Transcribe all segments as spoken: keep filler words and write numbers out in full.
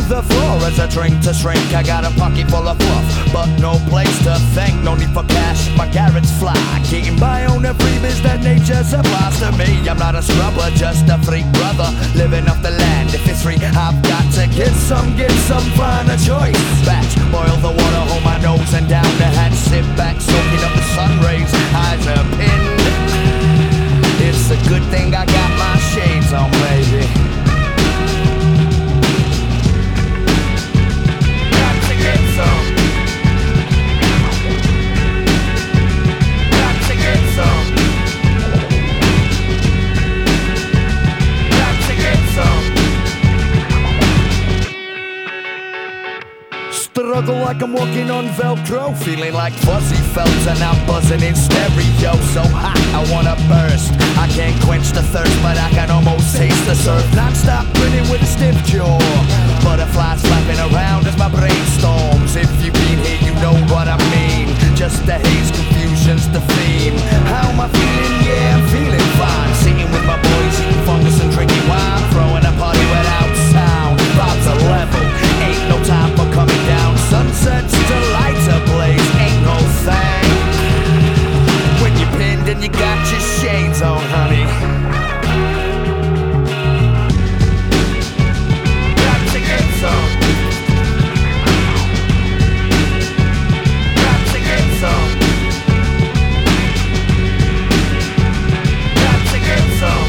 the floor as I drink to shrink. I got a pocket full of fluff, but no place to thank. No need for cash, my carrots fly. Getting by on the freebies that nature supplies to me. I'm not a scrubber, just a freak brother, living off the land. If it's free, I've got to get some, get some, find a choice. Batch, boil the water, hold my nose and down the hatch. Sit back, soaking up the sun rays, eyes are pinned. It's a good thing I got my shades on, baby. Got to get some. Got to get some. Got to get some. Struggle like I'm walking on Velcro, feeling like fuzzy felt and I'm buzzing in stereo. So hot, I wanna burst. I can't quench the thirst, but I can almost taste the surf. Non-stop grinning with a stiff jaw, butterflies flapping around as my brain storms. If you've been here, you know what I mean. Just the haze, confusion's the theme. How am I feeling? Yeah, I'm feeling fine. Sitting with my boys, eating fungus and drinking wine, throwing a party without sound. Vibes are level, ain't no time for coming down. Sunsets to lights ablaze, ain't no thing. When you're pinned and you got your shades on, honey. Got to get some. Got to get some. Got to get some.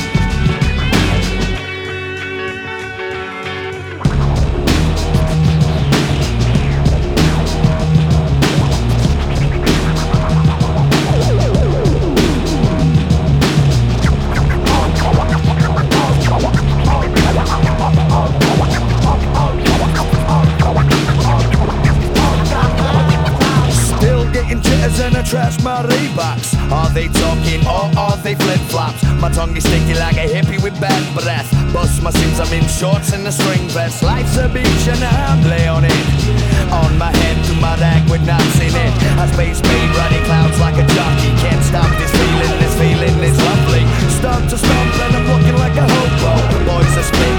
And I trash my Reeboks. Are they talking or are they flip-flops? My tongue is sticky like a hippie with bad breath. Bust my seams, I'm in shorts and a string vest. Life's a beach and I'm lay on it. On my head through my rag with knots in it. I space made running clouds like a jockey. Can't stop this feeling, this feeling is lovely. Start to stomp and I'm looking like a hobo. Boys are spinning.